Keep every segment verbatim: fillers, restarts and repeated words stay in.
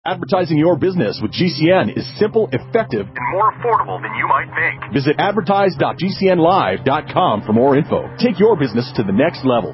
Advertising your business with G C N is simple, effective, and more affordable than you might think. Visit advertise dot g c n live dot com for more info. Take your business to the next level.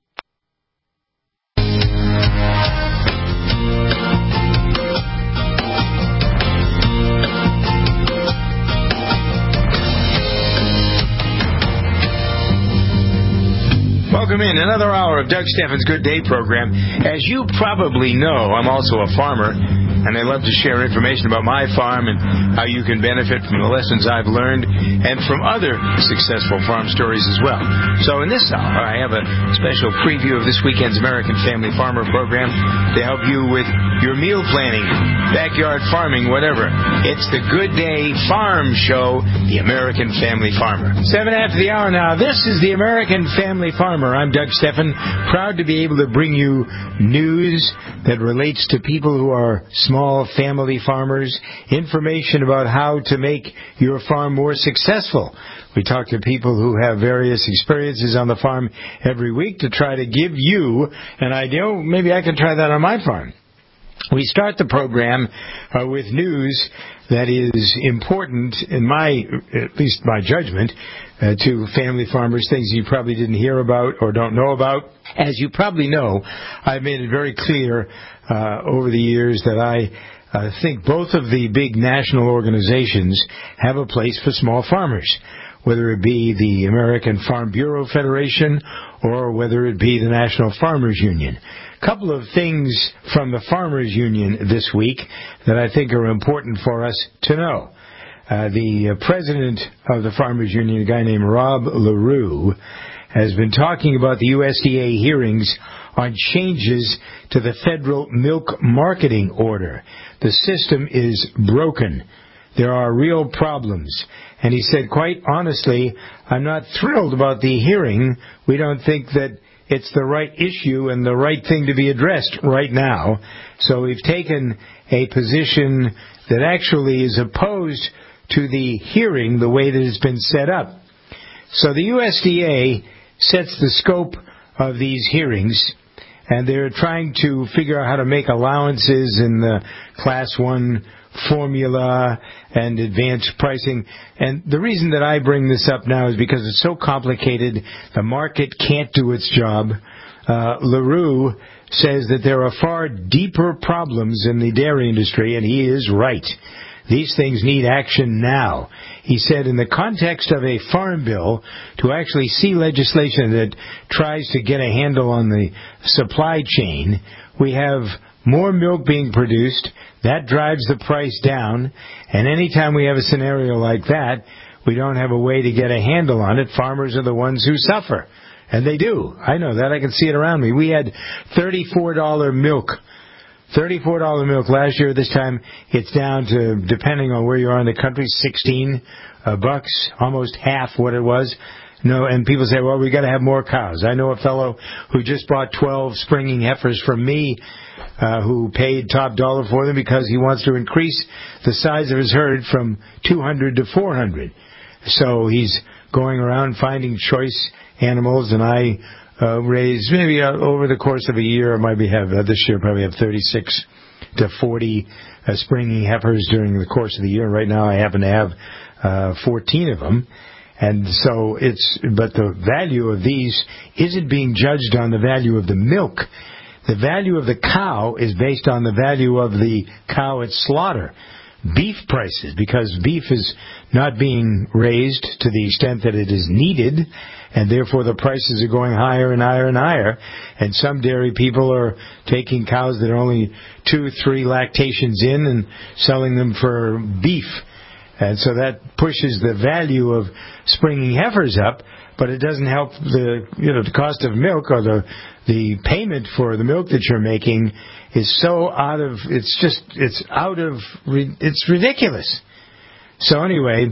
Welcome in another hour of Doug Steffens' Good Day program. As you probably know, I'm also a farmer, and I love to share information about my farm and how you can benefit from the lessons I've learned and from other successful farm stories as well. So in this hour, I have a special preview of this weekend's American Family Farmer program to help you with your meal planning, backyard farming, whatever. It's the Good Day Farm Show, the American Family Farmer. Seven after the hour now. This is the American Family Farmer. I'm Doug Steffen, proud to be able to bring you news that relates to people who are small family farmers, information about how to make your farm more successful. We talk to people who have various experiences on the farm every week to try to give you an idea. Oh, maybe I can try that on my farm. We start the program uh, with news that is important, in my, at least my judgment, uh, to family farmers, things you probably didn't hear about or don't know about. As you probably know, I've made it very clear uh, over the years that I uh, think both of the big national organizations have a place for small farmers, whether it be the American Farm Bureau Federation or whether it be the National Farmers Union. A couple of things from the Farmers Union this week that I think are important for us to know. Uh, the uh, president of the Farmers Union, a guy named Rob LaRue, has been talking about the U S D A hearings on changes to the federal milk marketing order. The system is broken. There are real problems. And he said, quite honestly, I'm not thrilled about the hearing. We don't think that it's the right issue and the right thing to be addressed right now. So we've taken a position that actually is opposed to the hearing the way that it's been set up. So the U S D A sets the scope of these hearings, and they're trying to figure out how to make allowances in the Class one formula and advanced pricing. And the reason that I bring this up now is because it's so complicated. The market can't do its job. Uh, LaRue says that there are far deeper problems in the dairy industry, and he is right. These things need action now. He said in the context of a farm bill, to actually see legislation that tries to get a handle on the supply chain, we have more milk being produced. That drives the price down. And anytime we have a scenario like that, we don't have a way to get a handle on it. Farmers are the ones who suffer. And they do. I know that. I can see it around me. We had thirty-four dollars milk. thirty-four dollars milk last year. This time it's down to, depending on where you are in the country, sixteen uh, bucks, almost half what it was. No, and people say, well, we got to have more cows. I know a fellow who just bought twelve springing heifers from me, uh, who paid top dollar for them because he wants to increase the size of his herd from two hundred to four hundred. So he's going around finding choice animals, and I uh, raise maybe uh, over the course of a year, I might be have uh, this year probably have thirty-six to forty uh, springing heifers during the course of the year. Right now, I happen to have uh, fourteen of them. And so it's, but the value of these isn't being judged on the value of the milk. The value of the cow is based on the value of the cow at slaughter. Beef prices, because beef is not being raised to the extent that it is needed, and therefore the prices are going higher and higher and higher. And some dairy people are taking cows that are only two, three lactations in and selling them for beef. And so that pushes the value of springing heifers up, but it doesn't help the, you know, the cost of milk, or the the payment for the milk that you're making is so out of, it's just, it's out of, it's ridiculous. So anyway,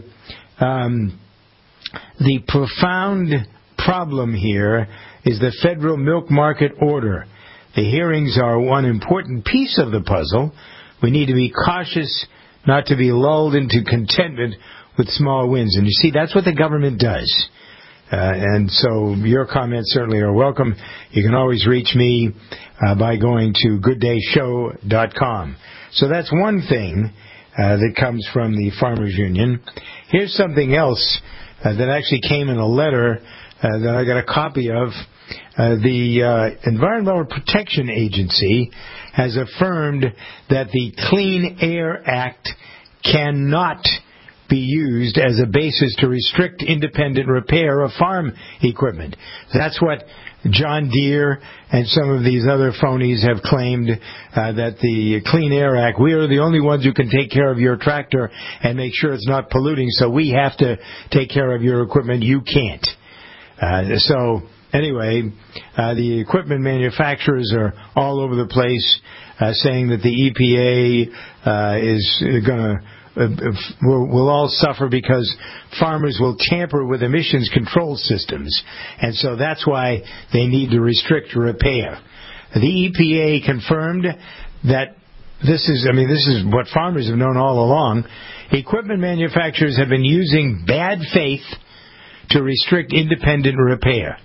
um, the profound problem here is the federal milk market order. The hearings are one important piece of the puzzle. We need to be cautious not to be lulled into contentment with small wins. And you see, that's what the government does. Uh, and so your comments certainly are welcome. You can always reach me uh, by going to good day show dot com. So that's one thing uh, that comes from the Farmers Union. Here's something else uh, that actually came in a letter uh, that I got a copy of. Uh, the uh, Environmental Protection Agency has affirmed that the Clean Air Act cannot be used as a basis to restrict independent repair of farm equipment. That's what John Deere and some of these other phonies have claimed, uh, that the Clean Air Act, we are the only ones who can take care of your tractor and make sure it's not polluting, so we have to take care of your equipment. You can't. Uh, so... Anyway, uh, the equipment manufacturers are all over the place uh, saying that the E P A uh, is going to uh, will, will all suffer because farmers will tamper with emissions control systems, and so that's why they need to restrict repair. The E P A confirmed that this is, I mean, this is what farmers have known all along. Equipment manufacturers have been using bad faith to restrict independent repair.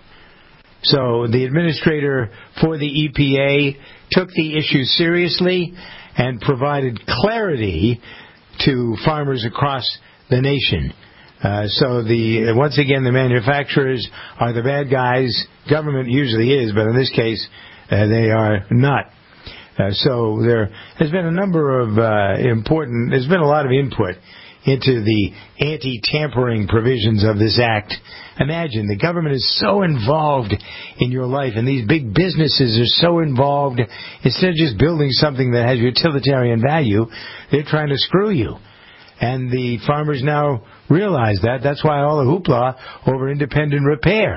So the administrator for the E P A took the issue seriously and provided clarity to farmers across the nation. Uh, so the once again, the manufacturers are the bad guys. Government usually is, but in this case, uh, they are not. Uh, so there has been a number of uh, important, there's been a lot of input into the anti-tampering provisions of this act. Imagine, the government is so involved in your life, and these big businesses are so involved. Instead of just building something that has utilitarian value, they're trying to screw you. And the farmers now realize that. That's why all the hoopla over independent repair.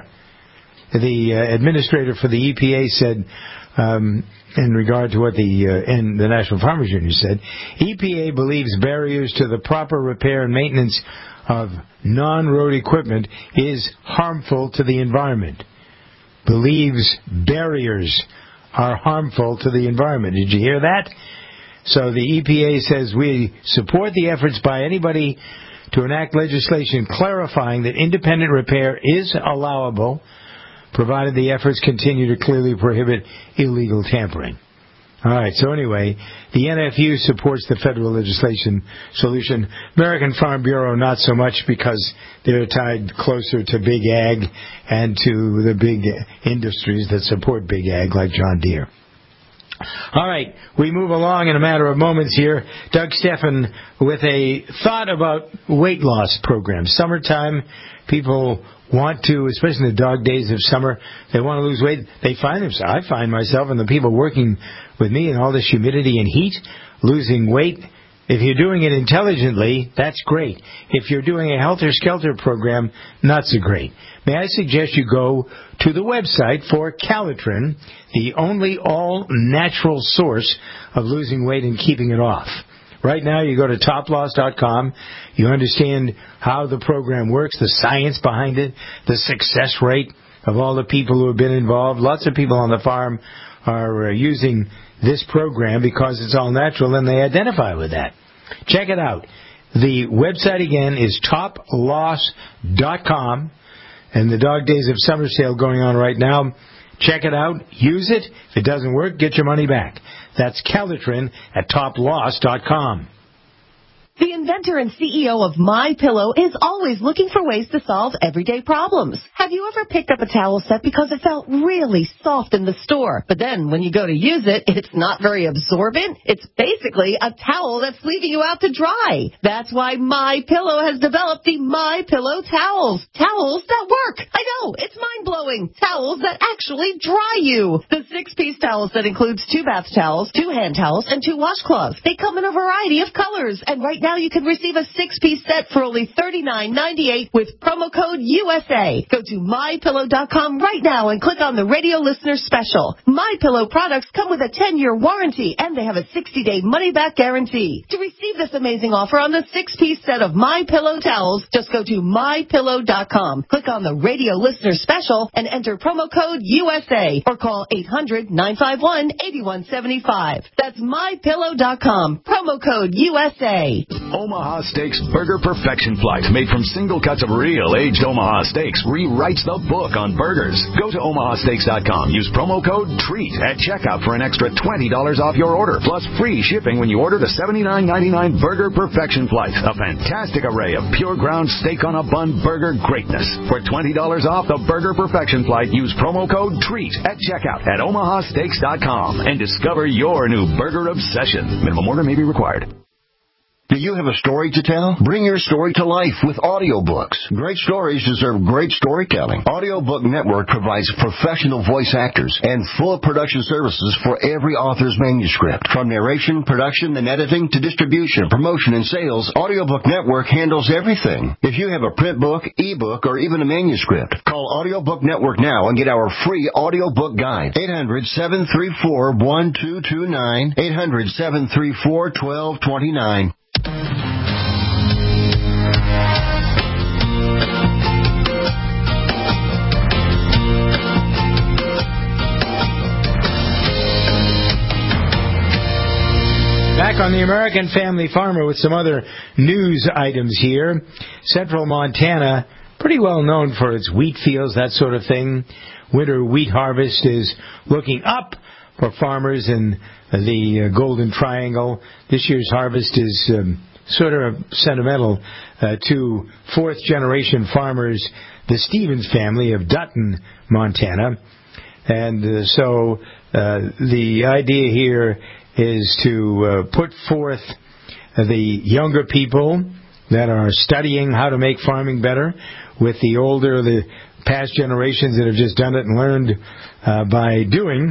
The uh, administrator for the E P A said, um, in regard to what the uh, and the National Farmers Union said, E P A believes barriers to the proper repair and maintenance of non-road equipment is harmful to the environment. Believes barriers are harmful to the environment. Did you hear that? So the E P A says we support the efforts by anybody to enact legislation clarifying that independent repair is allowable, provided the efforts continue to clearly prohibit illegal tampering. All right, so anyway, the N F U supports the federal legislation solution. American Farm Bureau, not so much, because they're tied closer to Big Ag and to the big industries that support Big Ag, like John Deere. All right, we move along in a matter of moments here. Doug Steffen with a thought about weight loss programs. Summertime, people want to, especially in the dog days of summer, they want to lose weight. They find themselves, I find myself and the people working with me in all this humidity and heat, losing weight. If you're doing it intelligently, that's great. If you're doing a helter-skelter program, not so great. May I suggest you go to the website for Calitrin, the only all-natural source of losing weight and keeping it off. Right now, you go to top loss dot com. You understand how the program works, the science behind it, the success rate of all the people who have been involved. Lots of people on the farm are uh, using this program because it's all natural, and they identify with that. Check it out. The website, again, is top loss dot com, and the Dog Days of Summer sale going on right now. Check it out. Use it. If it doesn't work, get your money back. That's Calitrin at top loss dot com. The inventor and C E O of MyPillow is always looking for ways to solve everyday problems. Have you ever picked up a towel set because it felt really soft in the store, but then when you go to use it, it's not very absorbent? It's basically a towel that's leaving you out to dry. That's why MyPillow has developed the MyPillow towels. Towels that work. I know, it's mind-blowing. Towels that actually dry you. The six-piece towel set includes two bath towels, two hand towels, and two washcloths. They come in a variety of colors, and right now Now you can receive a six-piece set for only thirty-nine ninety-eight with promo code U S A. Go to my pillow dot com right now and click on the radio listener special. MyPillow products come with a ten-year warranty, and they have a sixty-day money-back guarantee. To receive this amazing offer on the six-piece set of MyPillow towels, just go to my pillow dot com, click on the radio listener special, and enter promo code U S A, or call eight hundred nine five one eight one seven five. That's my pillow dot com, promo code U S A. Omaha Steaks Burger Perfection Flight, made from single cuts of real aged Omaha steaks, rewrites the book on burgers. Go to omaha steaks dot com. Use promo code TREAT at checkout for an extra twenty dollars off your order, plus free shipping when you order the seventy-nine ninety-nine Burger Perfection Flight. A fantastic array of pure ground steak on a bun burger greatness. For twenty dollars off the Burger Perfection Flight, use promo code TREAT at checkout at omaha steaks dot com and discover your new burger obsession. Minimum order may be required. Do you have a story to tell? Bring your story to life with audiobooks. Great stories deserve great storytelling. Audiobook Network provides professional voice actors and full production services for every author's manuscript. From narration, production, and editing to distribution, promotion, and sales, Audiobook Network handles everything. If you have a print book, ebook, or even a manuscript, call Audiobook Network now and get our free audiobook guide. eight hundred, seven three four, one two two nine, eight hundred, seven three four, one two two nine. Back on the American Family Farmer with some other news items here. Central Montana, pretty well known for its wheat fields, that sort of thing. Winter wheat harvest is looking up for farmers in the uh, Golden Triangle. This year's harvest is um, sort of sentimental uh, to fourth-generation farmers, the Stevens family of Dutton, Montana. And uh, so uh, the idea here is to uh, put forth uh, the younger people that are studying how to make farming better with the older, the past generations that have just done it and learned uh, by doing.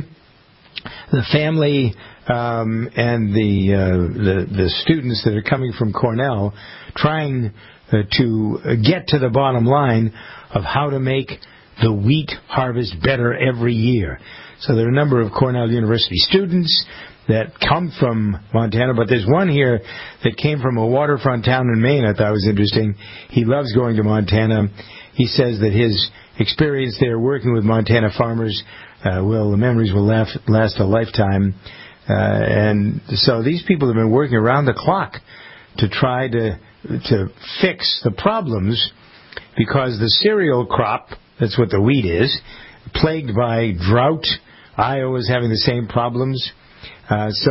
The family um, and the, uh, the the students that are coming from Cornell trying uh, to get to the bottom line of how to make the wheat harvest better every year. So there are a number of Cornell University students that come from Montana, but there's one here that came from a waterfront town in Maine I thought was interesting. He loves going to Montana. He says that his experience there working with Montana farmers Uh, will the memories will last, last a lifetime, uh, and so these people have been working around the clock to try to to fix the problems, because the cereal crop, that's what the wheat is, plagued by drought. Iowa is having the same problems, uh, so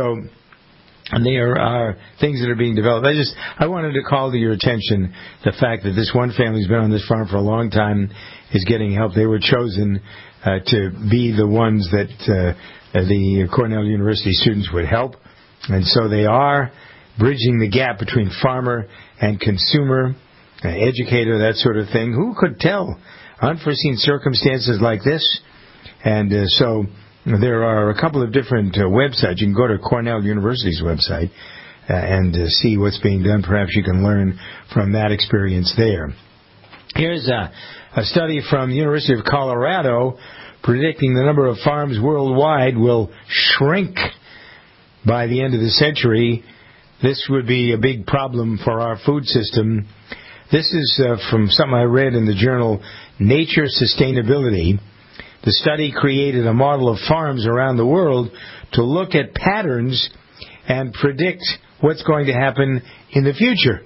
and there are things that are being developed. I just I wanted to call to your attention the fact that this one family's been on this farm for a long time, is getting help. They were chosen Uh, to be the ones that uh, the Cornell University students would help. And so they are bridging the gap between farmer and consumer, uh, educator, that sort of thing. Who could tell? Unforeseen circumstances like this. And uh, so there are a couple of different uh, websites. You can go to Cornell University's website uh, and uh, see what's being done. Perhaps you can learn from that experience there. Here's a, a study from the University of Colorado predicting the number of farms worldwide will shrink by the end of the century. This would be a big problem for our food system. This is uh, from something I read in the journal Nature Sustainability. The study created a model of farms around the world to look at patterns and predict what's going to happen in the future.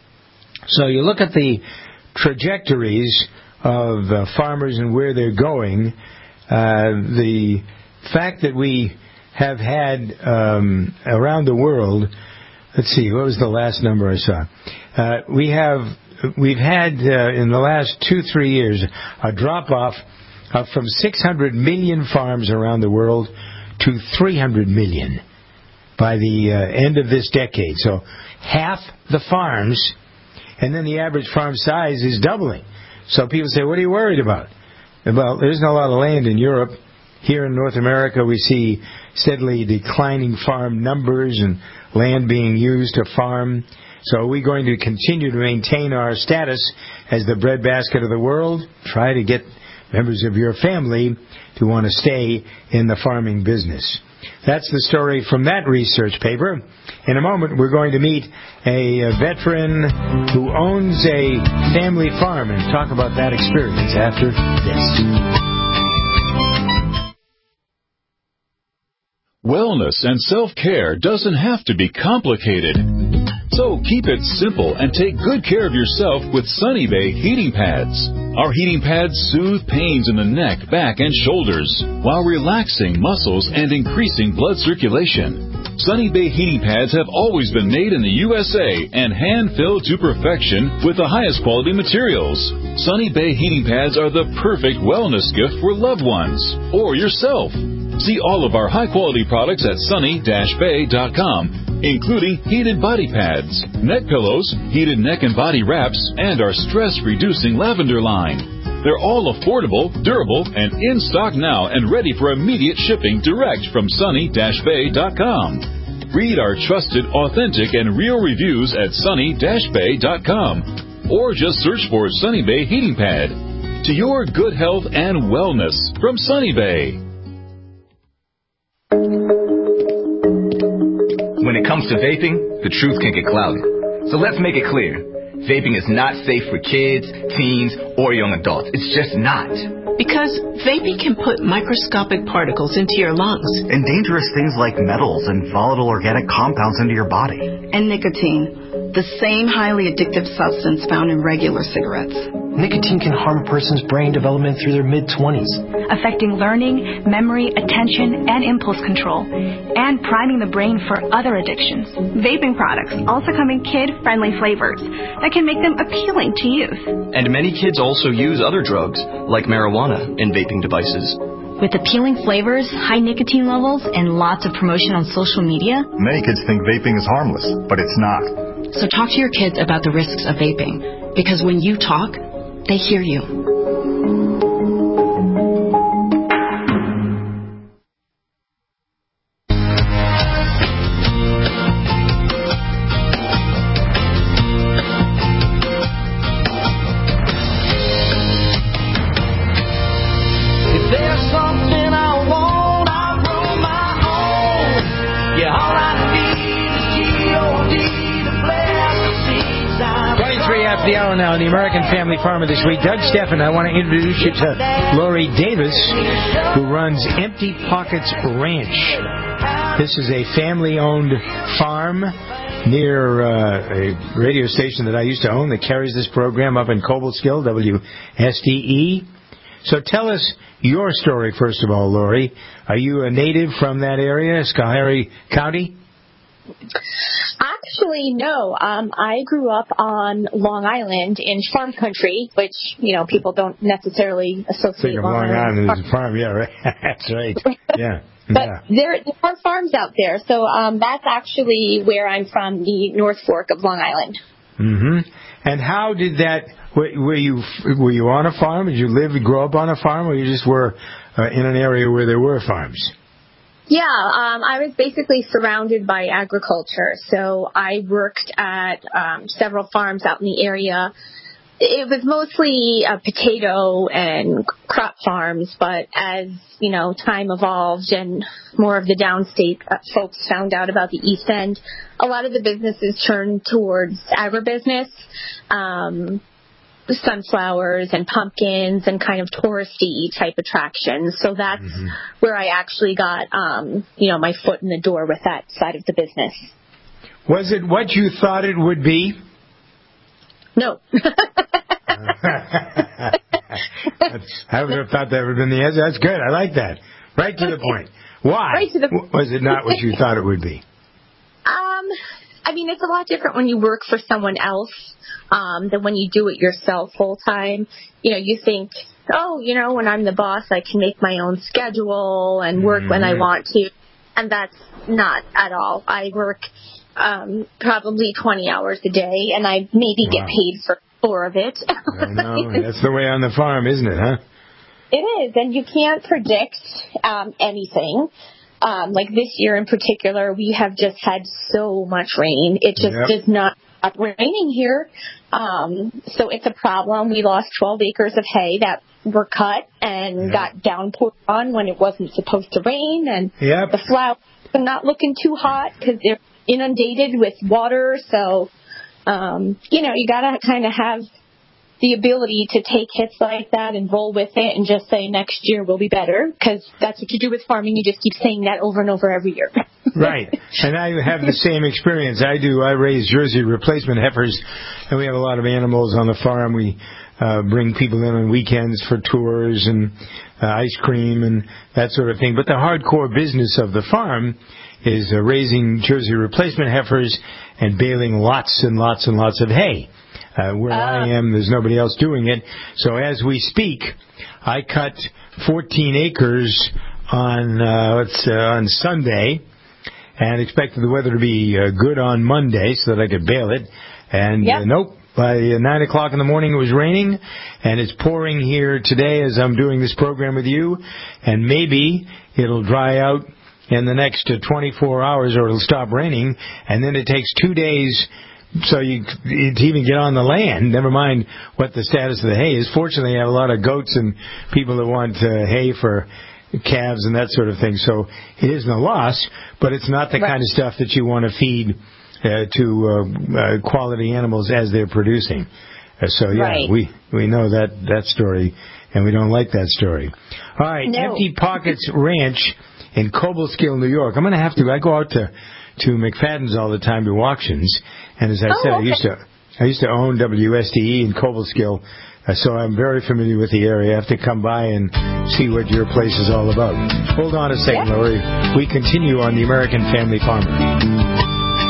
So you look at the trajectories of uh, farmers and where they're going. Uh, the fact that we have had um, around the world, let's see, what was the last number I saw? Uh, we have, we've had uh, in the last two, three years a drop-off uh, from six hundred million farms around the world to three hundred million by the uh, end of this decade. So half the farms, and then the average farm size is doubling. So people say, what are you worried about? Well, there isn't a lot of land in Europe. Here in North America, we see steadily declining farm numbers and land being used to farm. So are we going to continue to maintain our status as the breadbasket of the world? Try to get members of your family to want to stay in the farming business. That's the story from that research paper. In a moment, we're going to meet a veteran who owns a family farm and talk about that experience after this. Wellness and self-care doesn't have to be complicated. So keep it simple and take good care of yourself with Sunny Bay heating pads. Our heating pads soothe pains in the neck, back, and shoulders while relaxing muscles and increasing blood circulation. Sunny Bay heating pads have always been made in the U S A and hand-filled to perfection with the highest quality materials. Sunny Bay heating pads are the perfect wellness gift for loved ones or yourself. See all of our high-quality products at sunny dash bay dot com, including heated body pads, neck pillows, heated neck and body wraps, and our stress-reducing lavender line. They're all affordable, durable, and in stock now and ready for immediate shipping direct from sunny dash bay dot com. Read our trusted, authentic, and real reviews at sunny dash bay dot com or just search for Sunny Bay Heating Pad. To your good health and wellness from Sunny Bay. When it comes to vaping, the truth can get clouded. So let's make it clear. Vaping is not safe for kids, teens, or young adults. It's just not. Because vaping can put microscopic particles into your lungs. And dangerous things like metals and volatile organic compounds into your body. And nicotine, the same highly addictive substance found in regular cigarettes. Nicotine can harm a person's brain development through their mid-twenties, affecting learning, memory, attention, and impulse control, and priming the brain for other addictions. Vaping products also come in kid-friendly flavors that can make them appealing to youth. And many kids also use other drugs, like marijuana, in vaping devices. With appealing flavors, high nicotine levels, and lots of promotion on social media, many kids think vaping is harmless, but it's not. So talk to your kids about the risks of vaping, because when you talk, they hear you. The hour now, the American Family Farmer this week. Doug Steffen, I want to introduce you to Lori Davis, who runs Empty Pockets Ranch. This is a family-owned farm near uh, a radio station that I used to own that carries this program up in Cobleskill, W S D E. So tell us your story, first of all, Lori. Are you a native from that area, Schoharie County? Actually, no. Um, I grew up on Long Island in farm country, which, you know, people don't necessarily associate Think of Long Island as a farm. Yeah, right. That's right. Yeah. But yeah. there, there are farms out there. So um, that's actually where I'm from, the North Fork of Long Island. Mm-hmm. And how did that, were, were you were you on a farm? Did you live, grow up on a farm, or you just were uh, in an area where there were farms? Yeah, um, I was basically surrounded by agriculture. So I worked at um, several farms out in the area. It was mostly uh, potato and crop farms, but as, you know, time evolved and more of the downstate uh, folks found out about the East End, a lot of the businesses turned towards agribusiness. Um sunflowers and pumpkins and kind of touristy type attractions. So that's mm-hmm. where I actually got, um, you know, my foot in the door with that side of the business. Was it what you thought it would be? No. I would have thought that would have been the answer. That's good. I like that. Right to the point. Why? Right to the point. Was it not what you thought it would be? Um, I mean, it's a lot different when you work for someone else um, than when you do it yourself full time. You know, you think, oh, you know, when I'm the boss, I can make my own schedule and work mm-hmm. when I want to. And that's not at all. I work um, probably twenty hours a day, and I maybe wow. get paid for four of it. I know. That's the way on the farm, isn't it, huh? It is, and you can't predict um, anything. Um, like this year in particular, we have just had so much rain. It just yep. does not stop raining here. Um, so it's a problem. We lost twelve acres of hay that were cut and yep. got downpoured on when it wasn't supposed to rain. And yep. the flowers are not looking too hot because they're inundated with water. So, um, you know, you got to kind of have the ability to take hits like that and roll with it and just say next year will be better, because that's what you do with farming. You just keep saying that over and over every year. Right. And I have the same experience. I do. I raise Jersey replacement heifers, and we have a lot of animals on the farm. We uh, bring people in on weekends for tours and uh, ice cream and that sort of thing. But the hardcore business of the farm is uh, raising Jersey replacement heifers and baling lots and lots and lots of hay. Uh, where uh. I am, there's nobody else doing it. So as we speak, I cut fourteen acres on uh, let's, uh, on Sunday, and expected the weather to be uh, good on Monday so that I could bale it. And yep. uh, nope, by uh, nine o'clock in the morning it was raining, and it's pouring here today as I'm doing this program with you, and maybe it'll dry out in the next uh, twenty-four hours, or it'll stop raining, and then it takes two days so you to even get on the land, never mind what the status of the hay is. Fortunately, I have a lot of goats and people that want uh, hay for calves and that sort of thing, so it isn't a loss, but it's not the right. kind of stuff that you want to feed uh, to uh, uh, quality animals as they're producing. Uh, so, yeah, right. we, we know that, that story, and we don't like that story. All right, no. Empty Pockets Ranch in Cobleskill, New York. I'm going to have to, I go out to, to McFadden's all the time to auctions, and as I oh, said, okay. I used to I used to own W S T E in Cobleskill, uh, so I'm very familiar with the area. I have to come by and see what your place is all about. Hold on a second, yeah. Lori. We continue on the American Family Farmer.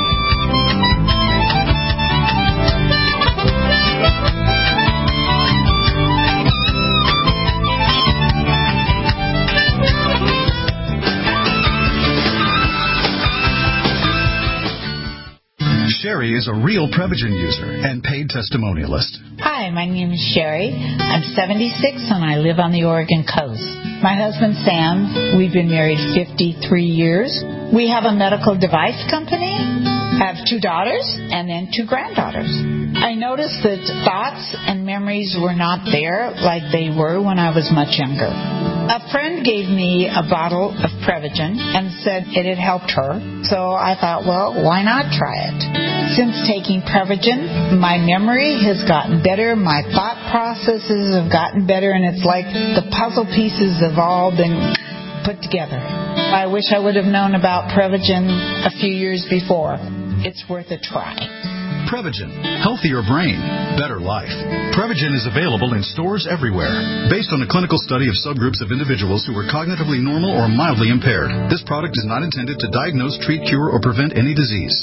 Sherry is a real Prevagen user and paid testimonialist. Hi, my name is Sherry. I'm seventy-six and I live on the Oregon coast. My husband Sam, we've been married fifty-three years. We have a medical device company, have two daughters, and then two granddaughters. I noticed that thoughts and memories were not there like they were when I was much younger. A friend gave me a bottle of Prevagen and said it had helped her, so I thought, well, why not try it? Since taking Prevagen, my memory has gotten better, my thought processes have gotten better, and it's like the puzzle pieces have all been put together. I wish I would have known about Prevagen a few years before. It's worth a try. Prevagen. Healthier brain, better life. Prevagen is available in stores everywhere. Based on a clinical study of subgroups of individuals who were cognitively normal or mildly impaired, this product is not intended to diagnose, treat, cure, or prevent any disease.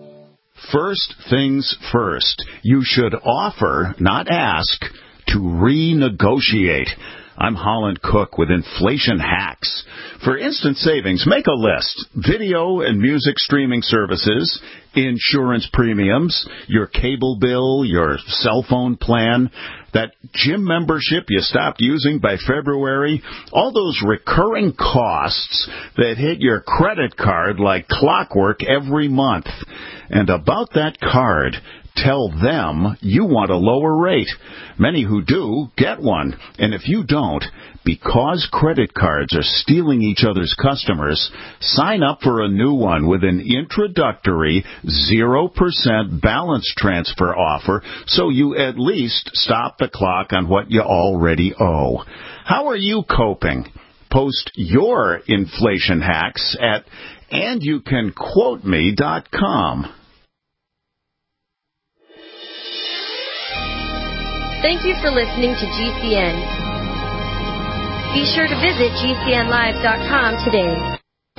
First things first. You should offer, not ask, to renegotiate. I'm Holland Cook with Inflation Hacks. For instant savings, make a list. Video and music streaming services, insurance premiums, your cable bill, your cell phone plan, that gym membership you stopped using by February, all those recurring costs that hit your credit card like clockwork every month. And about that card, tell them you want a lower rate. Many who do get one. And if you don't, because credit cards are stealing each other's customers, sign up for a new one with an introductory zero percent balance transfer offer so you at least stop the clock on what you already owe. How are you coping? Post your inflation hacks at and you can quote me dot com. Thank you for listening to G C N. Be sure to visit G C N live dot com today.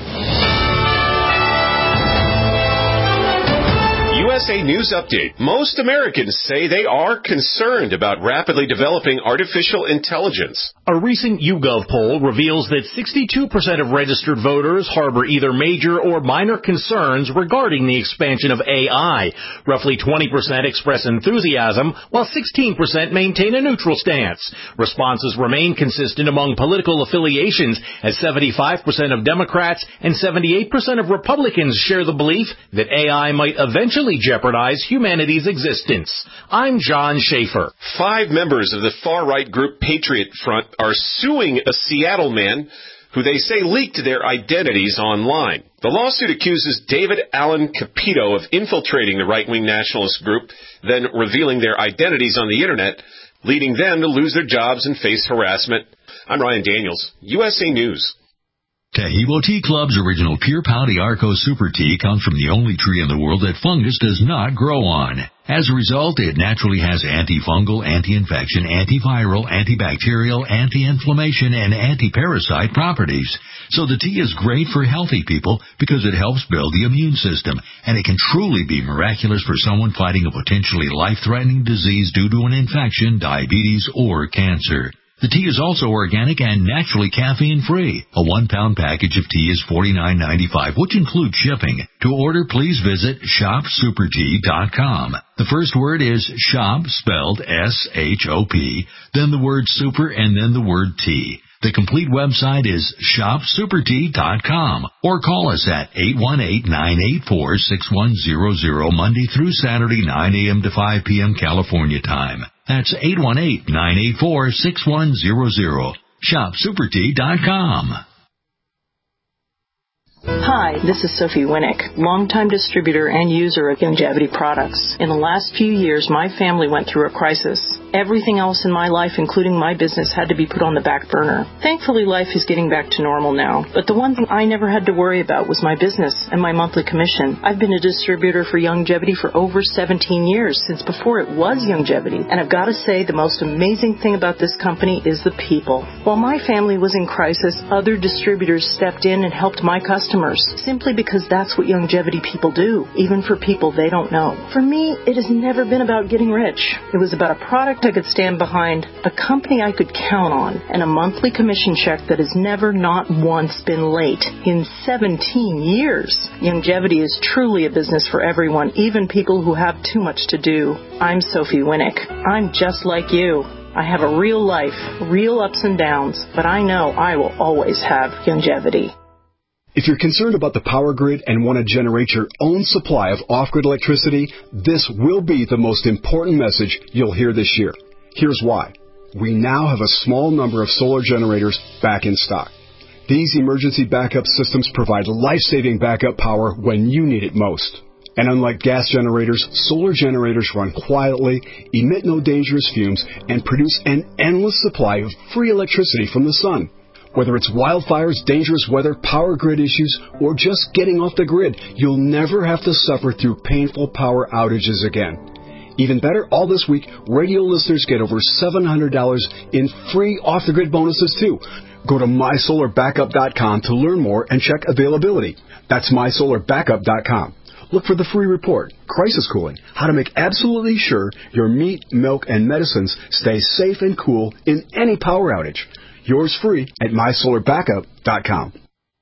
U S A News Update. Most Americans say they are concerned about rapidly developing artificial intelligence. A recent YouGov poll reveals that sixty-two percent of registered voters harbor either major or minor concerns regarding the expansion of A I. Roughly twenty percent express enthusiasm, while sixteen percent maintain a neutral stance. Responses remain consistent among political affiliations, as seventy-five percent of Democrats and seventy-eight percent of Republicans share the belief that A I might eventually jeopardize humanity's existence. I'm John Schaefer. Five members of the far-right group Patriot Front are suing a Seattle man who they say leaked their identities online. The lawsuit accuses David Allen Capito of infiltrating the right-wing nationalist group, then revealing their identities on the Internet leading them to lose their jobs and face harassment. I'm Ryan Daniels, U S A News. Tahibo Tea Club's original Pure Pau Arco Super Tea comes from the only tree in the world that fungus does not grow on. As a result, it naturally has antifungal, anti-infection, antiviral, antibacterial, anti-inflammation, and anti-parasite properties. So the tea is great for healthy people because it helps build the immune system, and it can truly be miraculous for someone fighting a potentially life-threatening disease due to an infection, diabetes, or cancer. The tea is also organic and naturally caffeine-free. A one-pound package of tea is forty-nine ninety-five, which includes shipping. To order, please visit shop super tea dot com. The first word is shop, spelled S H O P, then the word super, and then the word tea. The complete website is shop super tea dot com, or call us at eight one eight, nine eight four, six one zero zero Monday through Saturday, nine a.m. to five p.m. California time. That's eight one eight, nine eight four, six one zero zero. shop super tea dot com. Hi, this is Sophie Winnick, longtime distributor and user of Youngevity products. In the last few years, my family went through a crisis. Everything else in my life, including my business, had to be put on the back burner. Thankfully, life is getting back to normal now. But the one thing I never had to worry about was my business and my monthly commission. I've been a distributor for Youngevity for over seventeen years, since before it was Youngevity. And I've got to say, the most amazing thing about this company is the people. While my family was in crisis, other distributors stepped in and helped my customers, simply because that's what Youngevity people do, even for people they don't know. For me, it has never been about getting rich. It was about a product I could stand behind, a company I could count on, and a monthly commission check that has never not once been late in seventeen years. Youngevity is truly a business for everyone, even people who have too much to do. I'm Sophie Winnick. I'm just like you. I have a real life, real ups and downs, but I know I will always have Youngevity. If you're concerned about the power grid and want to generate your own supply of off-grid electricity, this will be the most important message you'll hear this year. Here's why. We now have a small number of solar generators back in stock. These emergency backup systems provide life-saving backup power when you need it most. And unlike gas generators, solar generators run quietly, emit no dangerous fumes, and produce an endless supply of free electricity from the sun. Whether it's wildfires, dangerous weather, power grid issues, or just getting off the grid, you'll never have to suffer through painful power outages again. Even better, all this week, radio listeners get over seven hundred dollars in free off-the-grid bonuses, too. Go to my solar backup dot com to learn more and check availability. That's my solar backup dot com. Look for the free report, Crisis Cooling, how to make absolutely sure your meat, milk, and medicines stay safe and cool in any power outage. Yours free at my solar backup dot com.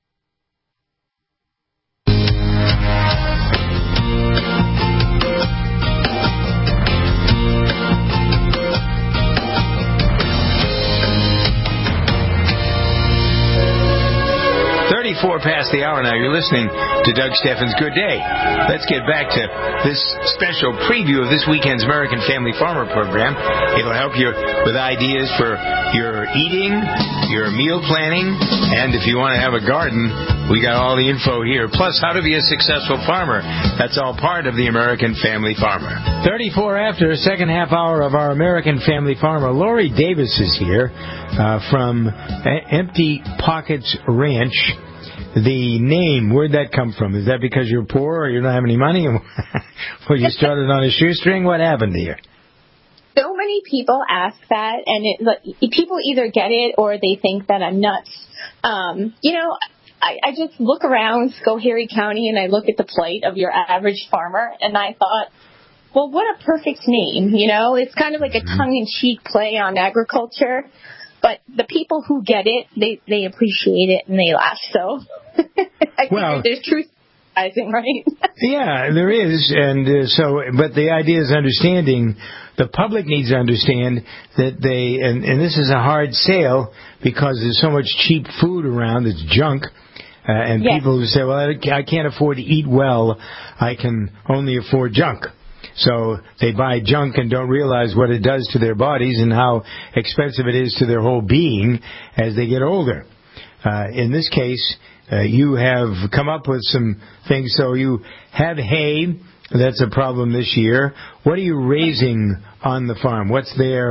thirty-four past the hour now. You're listening to Doug Steffens' Good Day. Let's get back to this special preview of this weekend's American Family Farmer program. It'll help you with ideas for your eating, your meal planning, and if you want to have a garden, we got all the info here. Plus, how to be a successful farmer. That's all part of the American Family Farmer. thirty-four after, second half hour of our American Family Farmer. Lori Davis is here uh, from Empty Pockets Ranch. The name, where'd that come from? Is that because you're poor or you don't have any money? Or you started on a shoestring? What happened to you? So many people ask that, and it, like, people either get it or they think that I'm nuts. Um, you know, I, I just look around Schoharie County and I look at the plight of your average farmer, and I thought, well, what a perfect name, you know? It's kind of like a tongue-in-cheek play on agriculture. But the people who get it, they, they appreciate it and they laugh. So I well, think there's truth, I think, right? Yeah, there is. And uh, so, but the idea is understanding. The public needs to understand that they, and, and this is a hard sale because there's so much cheap food around that's junk. Uh, and yes. People who say, well, I can't afford to eat well, I can only afford junk. So they buy junk and don't realize what it does to their bodies and how expensive it is to their whole being as they get older. Uh, in this case, uh, you have come up with some things. So you have hay. That's a problem this year. What are you raising on the farm? What's there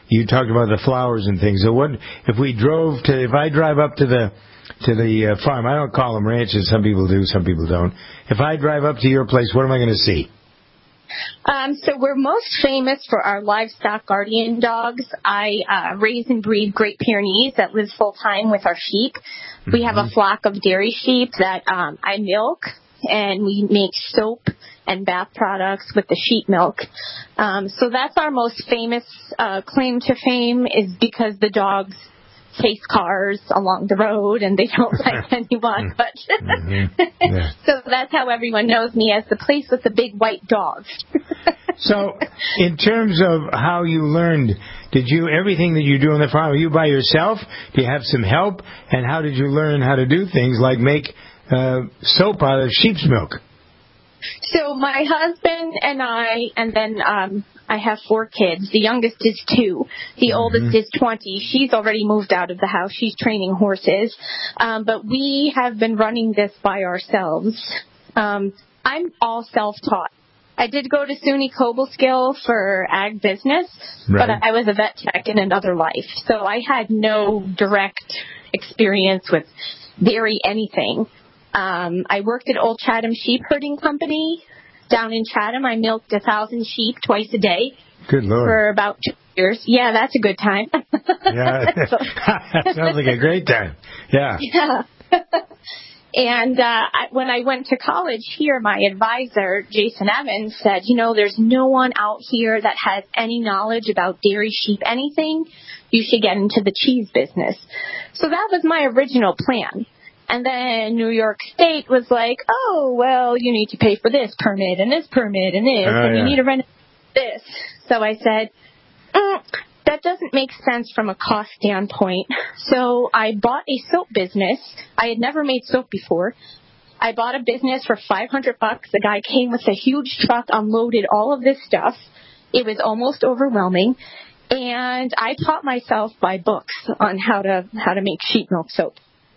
you talked about the flowers and things. So what if we drove to? If I drive up to the to the uh, farm, I don't call them ranches. Some people do, some people don't. If I drive up to your place, what am I going to see? Um, so we're most famous for our livestock guardian dogs. I uh, raise and breed Great Pyrenees that lives full time with our sheep. Mm-hmm. We have a flock of dairy sheep that um, I milk, and we make soap and bath products with the sheep milk. Um, so that's our most famous uh, claim to fame, is because the dogs chase cars along the road and they don't like anyone. But mm-hmm. yeah. So that's how everyone knows me, as the place with the big white dog. So in terms of how you learned, did you, everything that you do on the farm, are you by yourself? Do you have some help? And how did you learn how to do things like make uh, soap out of sheep's milk? So my husband and I, and then um, I have four kids. The youngest is two. The mm-hmm. oldest is twenty. She's already moved out of the house. She's training horses. Um, but we have been running this by ourselves. Um, I'm all self-taught. I did go to SUNY Cobleskill for ag business, right. but I was a vet tech in another life. So I had no direct experience with dairy anything. Um, I worked at Old Chatham Sheep Herding Company down in Chatham. I milked a thousand sheep twice a day. Good Lord. For about two years. Yeah, that's a good time. Yeah, that sounds like a great time. Yeah. Yeah. And uh, I, when I went to college here, my advisor, Jason Evans, said, you know, there's no one out here that has any knowledge about dairy sheep anything. You should get into the cheese business. So that was my original plan. And then New York State was like, oh, well, you need to pay for this permit and this permit and this, oh, and yeah. you need to rent this. So I said, mm, that doesn't make sense from a cost standpoint. So I bought a soap business. I had never made soap before. I bought a business for five hundred bucks. The guy came with a huge truck, unloaded all of this stuff. It was almost overwhelming. And I taught myself by books on how to how to make sheep milk soap.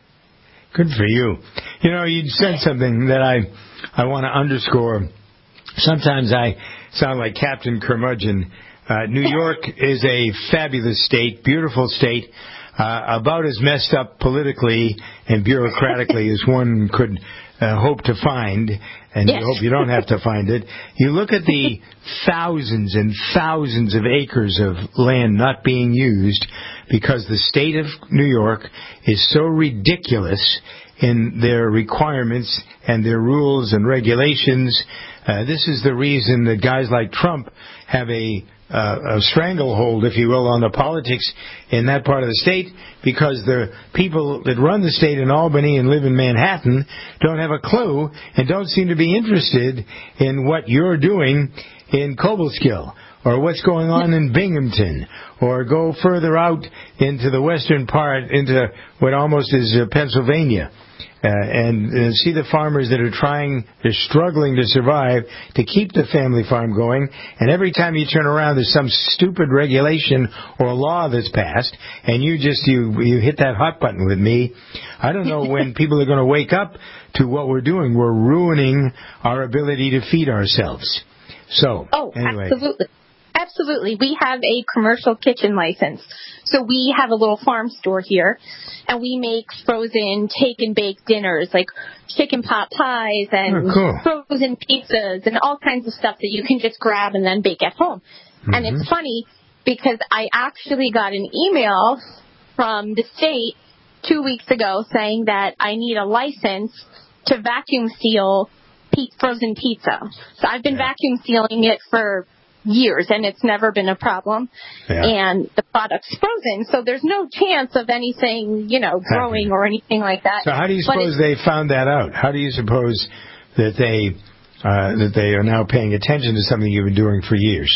Good for you. You know, you said something that I I want to underscore. Sometimes I sound like Captain Curmudgeon. Uh, New York is a fabulous state, beautiful state, uh, about as messed up politically and bureaucratically as one could uh, hope to find, and yes. you hope you don't have to find it. You look at the thousands and thousands of acres of land not being used because the state of New York is so ridiculous in their requirements and their rules and regulations. Uh, this is the reason that guys like Trump have a Uh, a stranglehold, if you will, on the politics in that part of the state, because the people that run the state in Albany and live in Manhattan don't have a clue and don't seem to be interested in what you're doing in Cobleskill or what's going on in Binghamton, or go further out into the western part, into what almost is uh, Pennsylvania. Uh, and uh, see the farmers that are trying, they're struggling to survive, to keep the family farm going, and every time you turn around there's some stupid regulation or law that's passed, and you just, you you hit that hot button with me. I don't know when people are going to wake up to what we're doing. We're ruining our ability to feed ourselves. So, oh, anyway. Absolutely. Absolutely. We have a commercial kitchen license. So we have a little farm store here, and we make frozen take-and-bake dinners, like chicken pot pies and oh, cool. frozen pizzas and all kinds of stuff that you can just grab and then bake at home. Mm-hmm. And it's funny because I actually got an email from the state two weeks ago saying that I need a license to vacuum seal pe- frozen pizza. So I've been yeah. vacuum sealing it for years, and it's never been a problem. Yeah. And the product's frozen, so there's no chance of anything, you know, growing or anything like that. So how do you suppose they found that out? How do you suppose that they uh, that they are now paying attention to something you've been doing for years?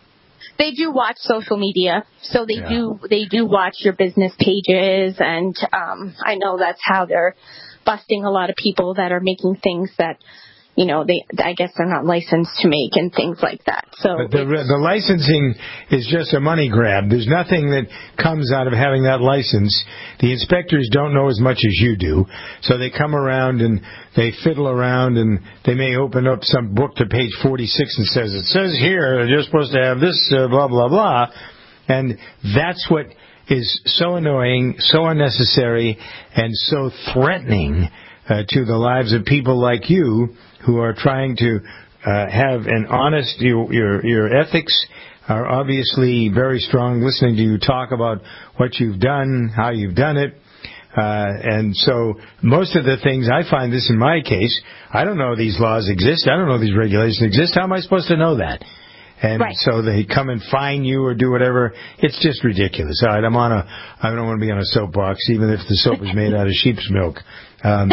They do watch social media, so they yeah. do they do watch your business pages, and um, I know that's how they're busting a lot of people that are making things that, you know, they, I guess they're not licensed to make and things like that. So but the, the licensing is just a money grab. There's nothing that comes out of having that license. The inspectors don't know as much as you do, so they come around and they fiddle around, and they may open up some book to page forty-six and says, it says here you're supposed to have this, uh, blah, blah, blah. And that's what is so annoying, so unnecessary, and so threatening uh, to the lives of people like you who are trying to uh, have an honest, your, your, your ethics are obviously very strong, listening to you talk about what you've done, how you've done it. Uh, and so most of the things, I find this in my case, I don't know these laws exist. I don't know these regulations exist. How am I supposed to know that? And right. so they come and fine you or do whatever. It's just ridiculous. All right, I'm on a, I don't want to be on a soapbox, even if the soap is made out of sheep's milk. Um,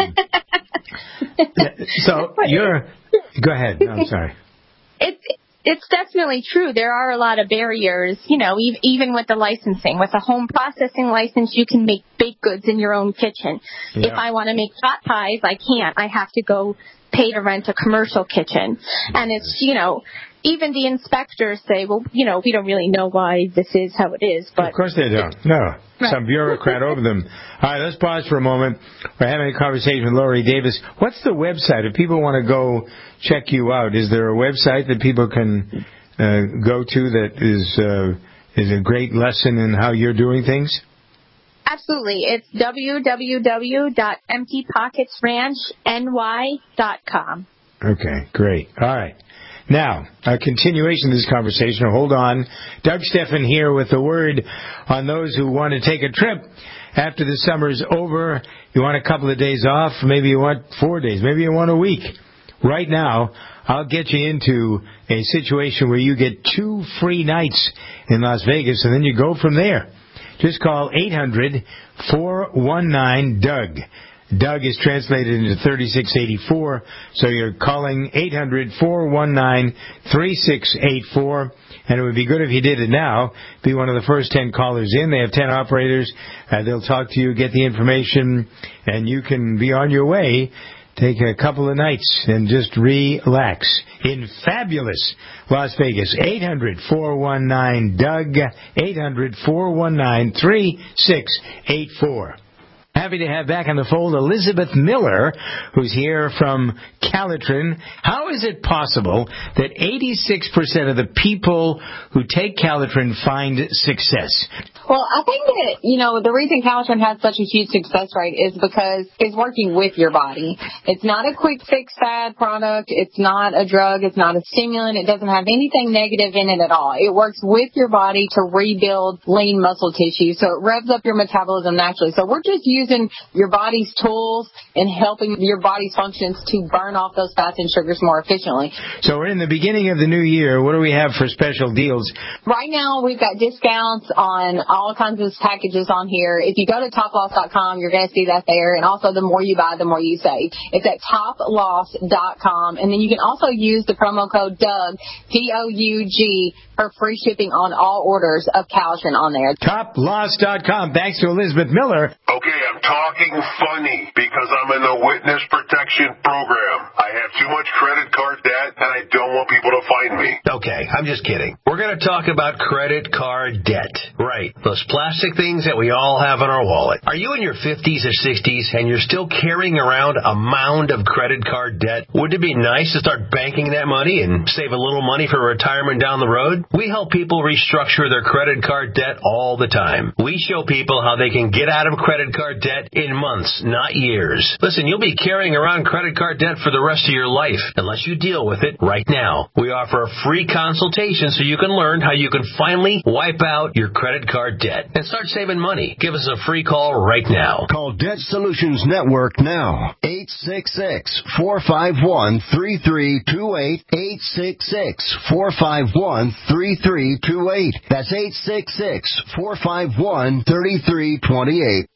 so you're, go ahead. No, I'm sorry. It's, It's definitely true. There are a lot of barriers, you know, even with the licensing. With a home processing license, you can make baked goods in your own kitchen. Yeah. If I want to make hot pies, I can't. I have to go pay to rent a commercial kitchen. And it's, you know, even the inspectors say, well, you know, we don't really know why this is how it is. But of course they don't. No. Right. Some bureaucrat over them. All right, let's pause for a moment. We're having a conversation with Laurie Davis. What's the website? If people want to go check you out, is there a website that people can uh, go to that is uh, is a great lesson in how you're doing things? Absolutely. It's w w w dot empty pockets ranch n y dot com. Okay, great. All right. Now, a continuation of this conversation. Hold on. Doug Steffen here with a word on those who want to take a trip after the summer's over. You want a couple of days off. Maybe you want four days. Maybe you want a week. Right now, I'll get you into a situation where you get two free nights in Las Vegas, and then you go from there. Just call eight hundred, four one nine, D U G. Doug is translated into thirty-six eighty-four, so you're calling eight hundred, four one nine, three six eight four, and it would be good if you did it now. Be one of the first ten callers in. They have ten operators. Uh, they'll talk to you, get the information, and you can be on your way. Take a couple of nights and just relax in fabulous Las Vegas. eight hundred, four one nine, D U G, eight hundred, four one nine, three six eight four. Happy to have back on the fold Elizabeth Miller, who's here from Calitrin. How is it possible that eighty-six percent of the people who take Calitrin find success? Well, I think that, you know, the reason Calitrin has such a huge success rate is because it's working with your body. It's not a quick fix fad product. It's not a drug. It's not a stimulant. It doesn't have anything negative in it at all. It works with your body to rebuild lean muscle tissue, so it revs up your metabolism naturally. So we're just using your body's tools and helping your body's functions to burn off those fats and sugars more efficiently. So we're in the beginning of the new year. What do we have for special deals? Right now, we've got discounts on all kinds of packages on here. If you go to top loss dot com, you're going to see that there. And also, the more you buy, the more you save. It's at top loss dot com. And then you can also use the promo code D U G, D O U G, for free shipping on all orders of Calitrin on there. top loss dot com. Thanks to Elizabeth Miller. Okay, I'm talking funny because I'm in the witness protection program. I have too much credit card debt, and I don't want people to find me. Okay, I'm just kidding. We're going to talk about credit card debt. Right. Those plastic things that we all have in our wallet. Are you in your fifties or sixties and you're still carrying around a mound of credit card debt? Wouldn't it be nice to start banking that money and save a little money for retirement down the road? We help people restructure their credit card debt all the time. We show people how they can get out of credit card debt in months, not years. Listen, you'll be carrying around credit card debt for the rest of your life unless you deal with it right now. We offer a free consultation so you can learn how you can finally wipe out your credit card debt and start saving money. Give us a free call right now. Call Debt Solutions Network now. eight six six, four five one, three three two eight. eight six six, four five one, three three two eight. That's eight six six, four five one, three three two eight.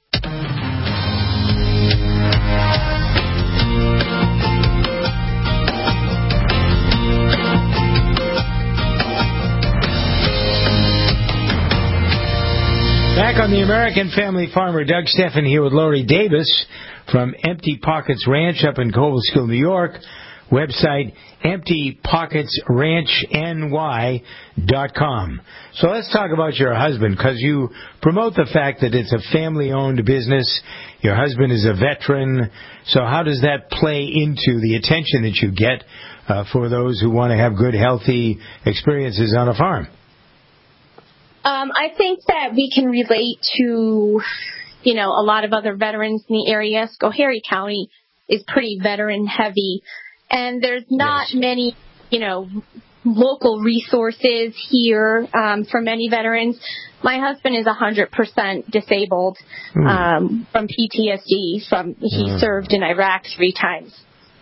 Back on the American Family Farmer, Doug Steffen here with Laurie Davis from Empty Pockets Ranch up in Cobleskill, New York. Website empty pockets ranch n y dot com. So let's talk about your husband, because you promote the fact that it's a family-owned business. Your husband is a veteran. So how does that play into the attention that you get uh, for those who want to have good, healthy experiences on a farm? Um, I think that we can relate to, you know, a lot of other veterans in the area. Schoharie County is pretty veteran heavy, and there's not yes. many, you know, local resources here um, for many veterans. My husband is one hundred percent disabled mm. um, from P T S D. From he mm. served in Iraq three times.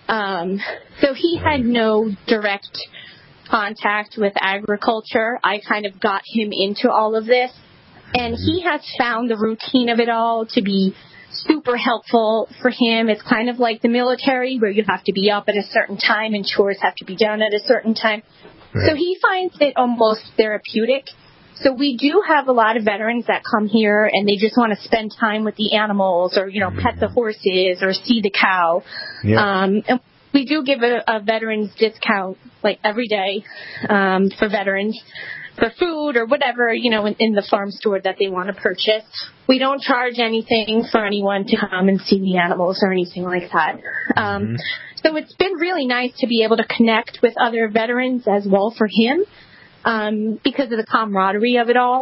Um, so he had no direct contact with agriculture. I kind of got him into all of this, and he has found the routine of it all to be super helpful for him. It's kind of like the military, where you have to be up at a certain time and chores have to be done at a certain time. Right. So he finds it almost therapeutic. So we do have a lot of veterans that come here and they just want to spend time with the animals, or, you know, mm-hmm. pet the horses or see the cow. Yeah. Um, and we do give a, a veterans discount, like, every day um, for veterans for food or whatever, you know, in, in the farm store that they want to purchase. We don't charge anything for anyone to come and see the animals or anything like that. Um, mm-hmm. So it's been really nice to be able to connect with other veterans as well for him um, because of the camaraderie of it all.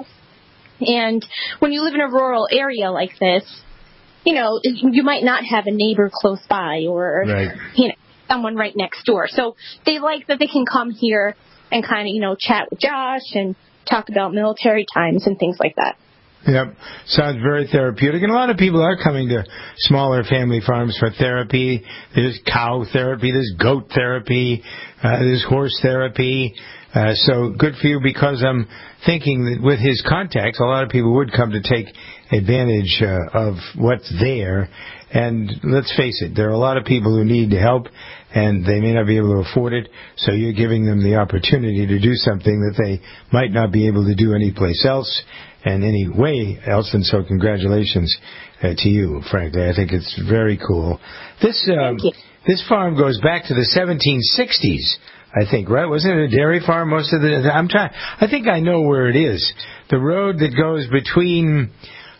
And when you live in a rural area like this, you know, you might not have a neighbor close by or, right. you know, someone right next door. So they like that they can come here and kind of, you know, chat with Josh and talk about military times and things like that. Yep. Sounds very therapeutic. And a lot of people are coming to smaller family farms for therapy. There's cow therapy, there's goat therapy, uh, there's horse therapy. Uh, so good for you, because I'm thinking that with his contacts, a lot of people would come to take advantage uh, of what's there. And let's face it, there are a lot of people who need help, and they may not be able to afford it, so you're giving them the opportunity to do something that they might not be able to do anyplace else and any way else. And so congratulations uh, to you, frankly. I think it's very cool. This um, this farm goes back to the seventeen sixties, I think, right? Wasn't it a dairy farm most of the I'm trying. I think I know where it is. The road that goes between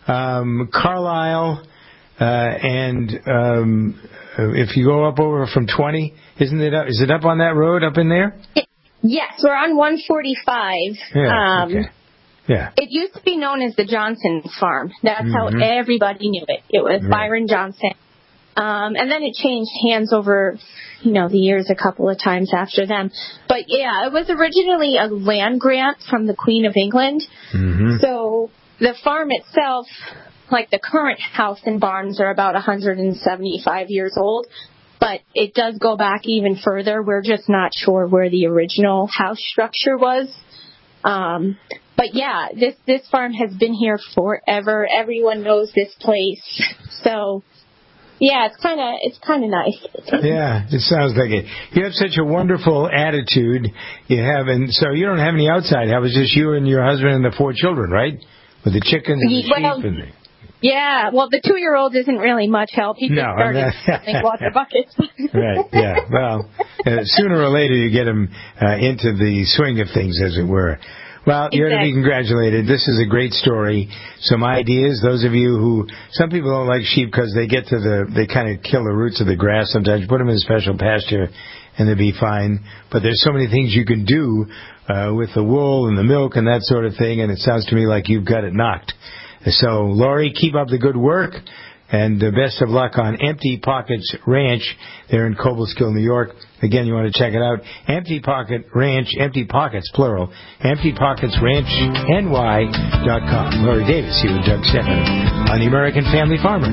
um, Carlisle uh, and um, if you go up over from twenty, isn't it? Up, is it up on that road up in there? Yes, we're on one forty-five. Yeah. Um, okay. Yeah. It used to be known as the Johnson's Farm. That's mm-hmm. how everybody knew it. It was right. Byron Johnson. Um, and then it changed hands over, you know, the years a couple of times after them. But, yeah, it was originally a land grant from the Queen of England. Mm-hmm. So the farm itself, like the current house and barns, are about one hundred seventy-five years old. But it does go back even further. We're just not sure where the original house structure was. Um, but yeah, this, this farm has been here forever. Everyone knows this place. So yeah, it's kind of, it's kind of nice. Yeah, it sounds like it. You have such a wonderful attitude. You have, and so you don't have any outside. It was just you and your husband and the four children, right? With the chickens and the well, sheep and the... Yeah, well, the two-year-old isn't really much help. He just no, started filling water buckets. Right, yeah. Well, uh, sooner or later you get him uh, into the swing of things, as it were. Well, exactly. You're to be congratulated. This is a great story. Some ideas, those of you who, some people don't like sheep because they get to the, they kind of kill the roots of the grass sometimes. Put them in special pasture and they'll be fine. But there's so many things you can do uh, with the wool and the milk and that sort of thing, and it sounds to me like you've got it knocked. So, Lori, keep up the good work, and uh, best of luck on Empty Pockets Ranch there in Cobleskill, New York. Again, you want to check it out. Empty Pocket Ranch, Empty Pockets, plural, empty pockets ranch N Y dot com. Lori Davis here with Doug Stephan on the American Family Farmer.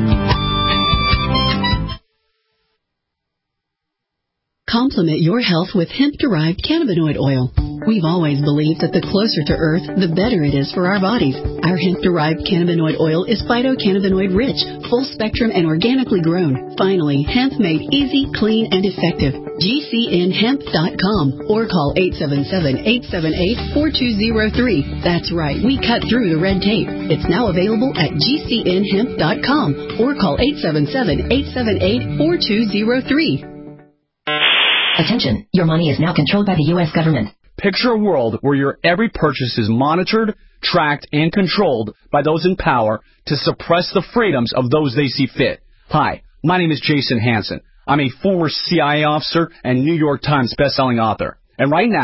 Complement your health with hemp-derived cannabinoid oil. We've always believed that the closer to Earth, the better it is for our bodies. Our hemp-derived cannabinoid oil is phytocannabinoid-rich, full-spectrum, and organically grown. Finally, hemp made easy, clean, and effective. G C N hemp dot com or call eight seven seven, eight seven eight, four two zero three. That's right, we cut through the red tape. It's now available at G C N hemp dot com or call eight seven seven, eight seven eight, four two zero three. Attention, your money is now controlled by the U S government. Picture a world where your every purchase is monitored, tracked, and controlled by those in power to suppress the freedoms of those they see fit. Hi, my name is Jason Hansen. I'm a former C I A officer and New York Times bestselling author. And right now,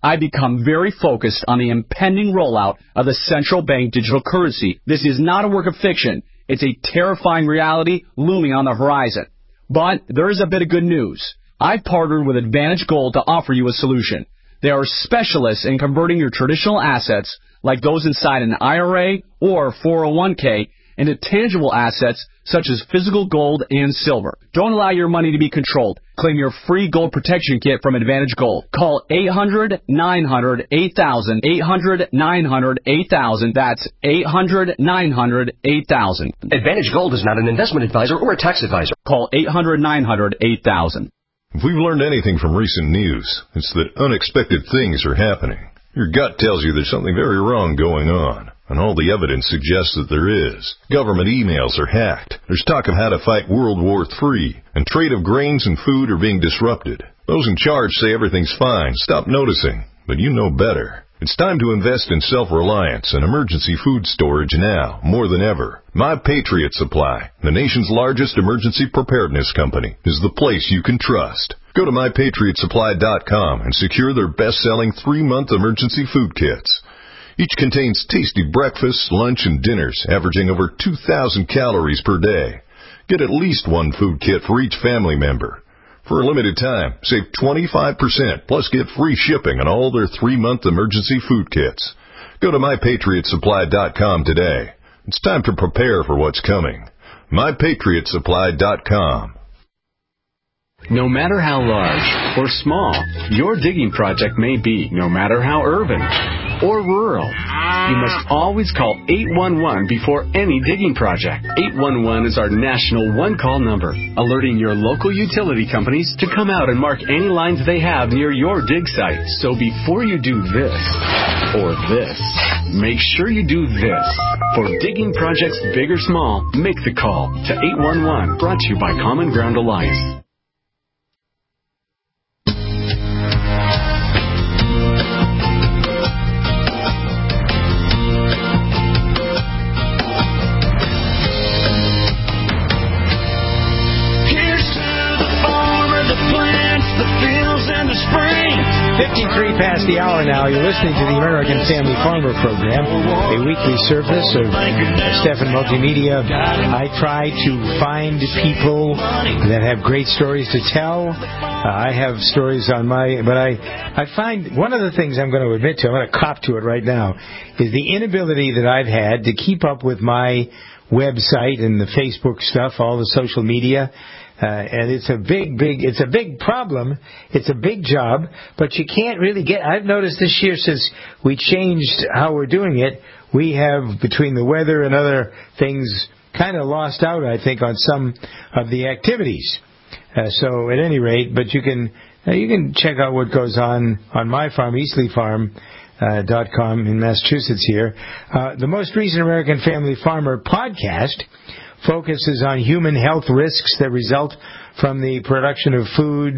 I've become very focused on the impending rollout of the central bank digital currency. This is not a work of fiction. It's a terrifying reality looming on the horizon. But there is a bit of good news. I've partnered with Advantage Gold to offer you a solution. They are specialists in converting your traditional assets, like those inside an I R A or four oh one k, into tangible assets such as physical gold and silver. Don't allow your money to be controlled. Claim your free gold protection kit from Advantage Gold. Call eight hundred, nine hundred, eight thousand, eight hundred, nine hundred, eight thousand. That's eight hundred, nine hundred, eight thousand. Advantage Gold is not an investment advisor or a tax advisor. Call eight hundred, nine hundred, eight thousand. If we've learned anything from recent news, it's that unexpected things are happening. Your gut tells you there's something very wrong going on, and all the evidence suggests that there is. Government emails are hacked. There's talk of how to fight World War Three, and trade of grains and food are being disrupted. Those in charge say everything's fine. Stop noticing, but you know better. It's time to invest in self-reliance and emergency food storage now, more than ever. My Patriot Supply, the nation's largest emergency preparedness company, is the place you can trust. Go to my patriot supply dot com and secure their best-selling three-month emergency food kits. Each contains tasty breakfasts, lunch, and dinners, averaging over two thousand calories per day. Get at least one food kit for each family member. For a limited time, save twenty-five percent, plus get free shipping on all their three-month emergency food kits. Go to my patriot supply dot com today. It's time to prepare for what's coming. my patriot supply dot com. No matter how large or small your digging project may be, no matter how urban or rural, you must always call eight one one before any digging project. eight one one is our national one-call number, alerting your local utility companies to come out and mark any lines they have near your dig site. So before you do this or this, make sure you do this. For digging projects big or small, make the call to eight one one, brought to you by Common Ground Alliance. fifty-three past the hour now. You're listening to the American Family Farmer Program, a weekly service of Stephan Multimedia. I try to find people that have great stories to tell. Uh, I have stories on my, but I, I find one of the things I'm going to admit to, I'm going to cop to it right now, is the inability that I've had to keep up with my website and the Facebook stuff, all the social media. Uh, and it's a big, big, it's a big problem. It's a big job, but you can't really get, I've noticed this year since we changed how we're doing it, we have, between the weather and other things, kind of lost out, I think, on some of the activities. Uh, so at any rate, but you can, uh, you can check out what goes on on my farm, Eastleigh Farm. Uh, dot com in Massachusetts here. Uh, the most recent American Family Farmer podcast focuses on human health risks that result from the production of food.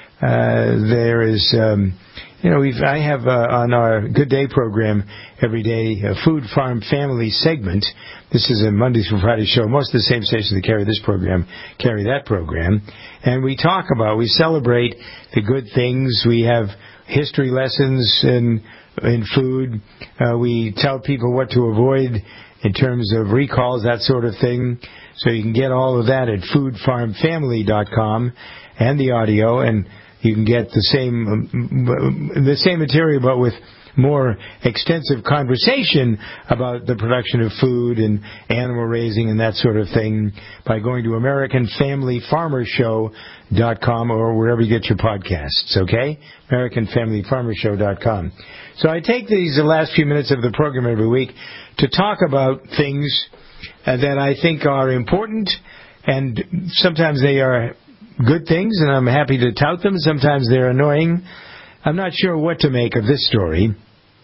Uh, there is, um, you know, we've, I have uh, on our Good Day program every day a Food Farm Family segment. This is a Monday through Friday show. Most of the same stations that carry this program carry that program. And we talk about, we celebrate the good things. We have history lessons in, in food. Uh, we tell people what to avoid in terms of recalls, that sort of thing. So you can get all of that at food farm family dot com and the audio, and you can get the same um, the same material, but with more extensive conversation about the production of food and animal raising and that sort of thing by going to American Family Farmer Show dot com or wherever you get your podcasts, okay? American Family Farmer Show dot com. So I take these the last few minutes of the program every week to talk about things uh, that I think are important, and sometimes they are good things, and I'm happy to tout them. Sometimes they're annoying. I'm not sure what to make of this story.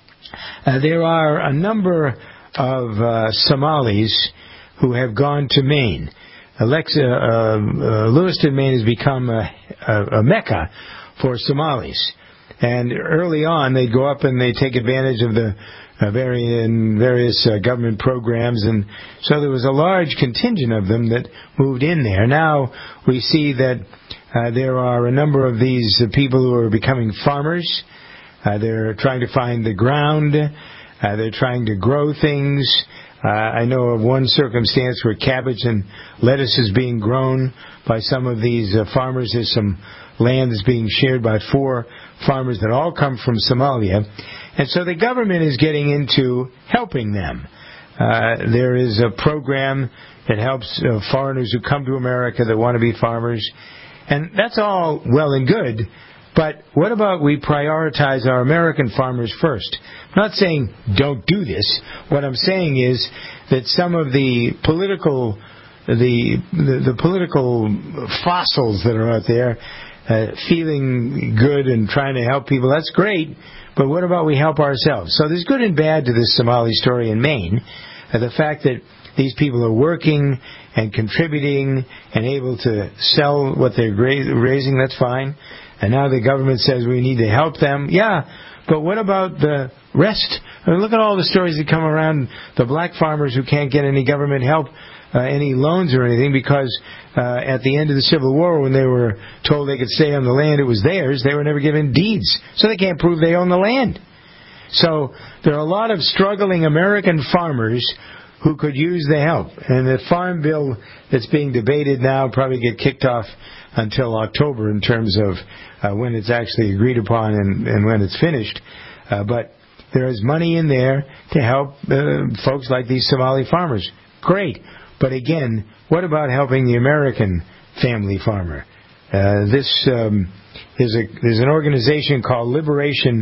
Uh, there are a number of uh, Somalis who have gone to Maine. Alexa, uh, uh, Lewiston, Maine has become a, a, a mecca for Somalis. And early on, they'd go up and they'd take advantage of the uh, very, various uh, government programs. And so there was a large contingent of them that moved in there. Now we see that uh, there are a number of these uh, people who are becoming farmers. Uh, they're trying to find the ground. Uh, they're trying to grow things. Uh, I know of one circumstance where cabbage and lettuce is being grown by some of these uh, farmers. There's some land that's being shared by four farmers that all come from Somalia. And so the government is getting into helping them. Uh, there is a program that helps uh, foreigners who come to America that want to be farmers. And that's all well and good. But what about we prioritize our American farmers first? I'm not saying don't do this. What I'm saying is that some of the political the the, the political fossils that are out there uh, feeling good and trying to help people, that's great. But what about we help ourselves? So there's good and bad to this Somali story in Maine. Uh, the fact that these people are working and contributing and able to sell what they're raising, that's fine. And now the government says we need to help them. Yeah, but what about the rest? I mean, look at all the stories that come around the black farmers who can't get any government help, uh, any loans or anything, because uh, at the end of the Civil War, when they were told they could stay on the land, it was theirs. They were never given deeds, so they can't prove they own the land. So there are a lot of struggling American farmers who could use the help. And the farm bill that's being debated now probably get kicked off until October in terms of uh, when it's actually agreed upon and, and when it's finished. Uh, but there is money in there to help uh, folks like these Somali farmers. Great. But again, what about helping the American family farmer? Uh, this um, is a there's an organization called Liberation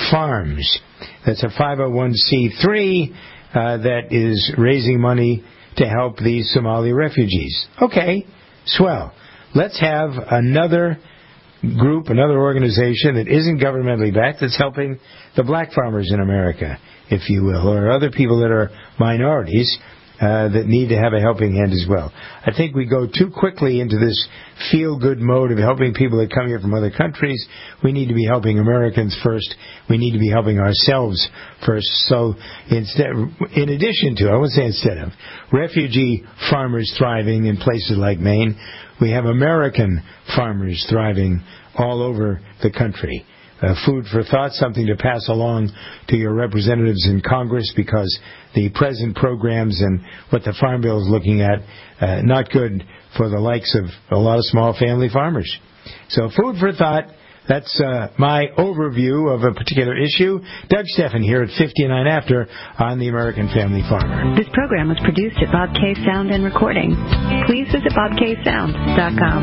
Farms. That's a five oh one c three uh, that is raising money to help these Somali refugees. Okay, swell. Let's have another group, another organization that isn't governmentally backed, that's helping the black farmers in America, if you will, or other people that are minorities uh, that need to have a helping hand as well. I think we go too quickly into this feel-good mode of helping people that come here from other countries. We need to be helping Americans first. We need to be helping ourselves first. So instead, in addition to, I wouldn't say instead of, refugee farmers thriving in places like Maine, we have American farmers thriving all over the country. Uh, food for thought, something to pass along to your representatives in Congress, because the present programs and what the Farm Bill is looking at, uh, not good for the likes of a lot of small family farmers. So food for thought, that's uh, my overview of a particular issue. Doug Steffen here at fifty-nine After on the American Family Farmer. This program was produced at Bob K Sound and Recording. Please visit bob k sound dot com.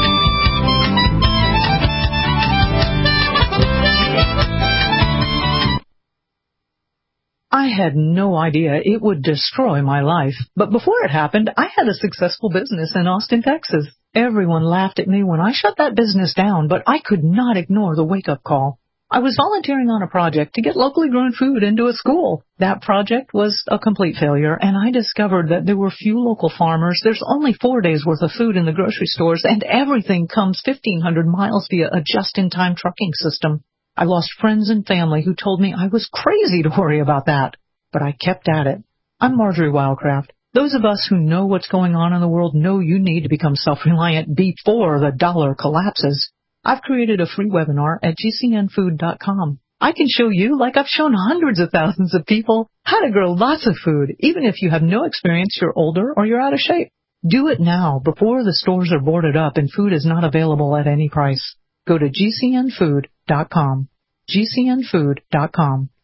I had no idea it would destroy my life. But before it happened, I had a successful business in Austin, Texas. Everyone laughed at me when I shut that business down, but I could not ignore the wake-up call. I was volunteering on a project to get locally grown food into a school. That project was a complete failure, and I discovered that there were few local farmers. There's only four days' worth of food in the grocery stores, and everything comes fifteen hundred miles via a just-in-time trucking system. I lost friends and family who told me I was crazy to worry about that, but I kept at it. I'm Marjorie Wildcraft. Those of us who know what's going on in the world know you need to become self-reliant before the dollar collapses. I've created a free webinar at g c n food dot com. I can show you, like I've shown hundreds of thousands of people, how to grow lots of food, even if you have no experience, you're older, or you're out of shape. Do it now, before the stores are boarded up and food is not available at any price. Go to g c n food dot com. g c n food dot com.